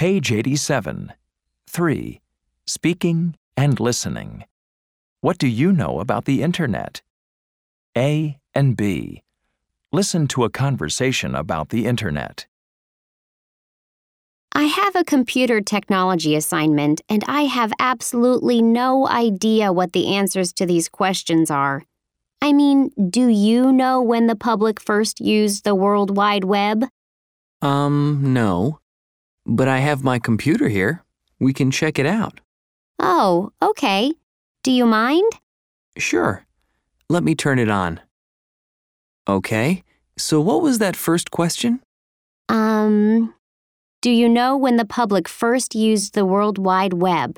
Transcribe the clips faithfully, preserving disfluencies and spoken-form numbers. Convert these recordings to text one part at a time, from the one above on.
Page eighty-seven. three. Speaking and listening. What do you know about the Internet? A and B. Listen to a conversation about the Internet. I have a computer technology assignment, and I have absolutely no idea what the answers to these questions are. I mean, do you know when the public first used the World Wide Web? Um, no. But I have my computer here. We can check it out. Oh, okay. Do you mind? Sure. Let me turn it on. Okay, so what was that first question? Um, do you know when the public first used the World Wide Web?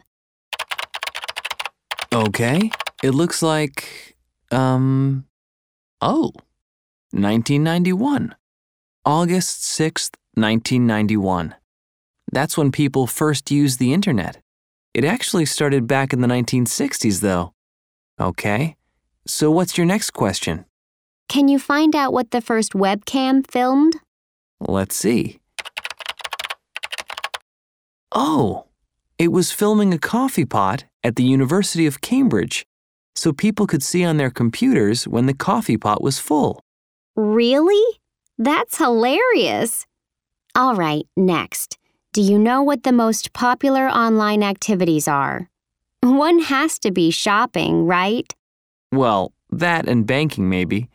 Okay, it looks like, um, oh, nineteen ninety-one. August sixth, nineteen ninety-one. That's when people first used the Internet. It actually started back in the nineteen sixties, though. Okay, so what's your next question? Can you find out what the first webcam filmed? Let's see. Oh, it was filming a coffee pot at the University of Cambridge, so people could see on their computers when the coffee pot was full. Really? That's hilarious. All right, next. Do you know what the most popular online activities are? One has to be shopping, right? Well, that and banking maybe.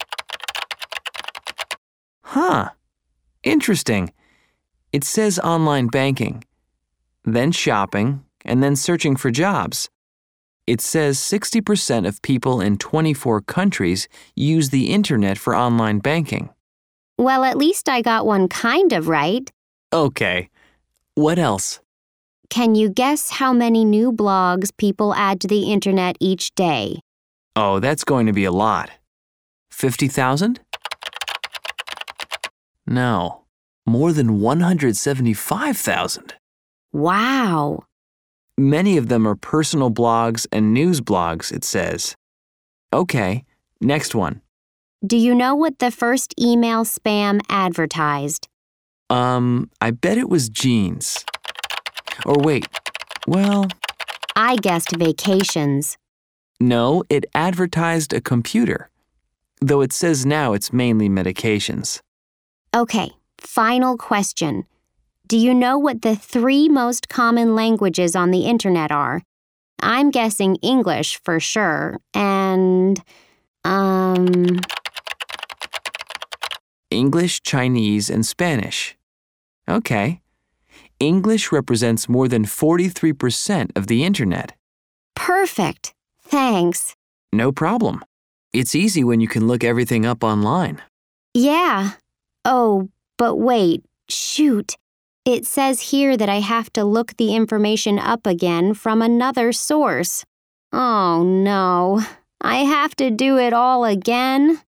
Huh. Interesting. It says online banking, then shopping, and then searching for jobs. It says sixty percent of people in twenty-four countries use the Internet for online banking. Well, at least I got one kind of right. Okay. What else? Can you guess how many new blogs people add to the Internet each day? Oh, that's going to be a lot. fifty thousand? No, more than one hundred seventy-five thousand. Wow. Many of them are personal blogs and news blogs, it says. Okay, next one. Do you know what the first email spam advertised? Um, I bet it was jeans. Or wait, well... I guessed vacations. No, it advertised a computer, though it says now it's mainly medications. Okay, final question. Do you know what the three most common languages on the Internet are? I'm guessing English for sure, and, um... English, Chinese, and Spanish. Okay. English represents more than forty-three percent of the Internet. Perfect. Thanks. No problem. It's easy when you can look everything up online. Yeah. Oh, but wait. Shoot. It says here that I have to look the information up again from another source. Oh, no. I have to do it all again?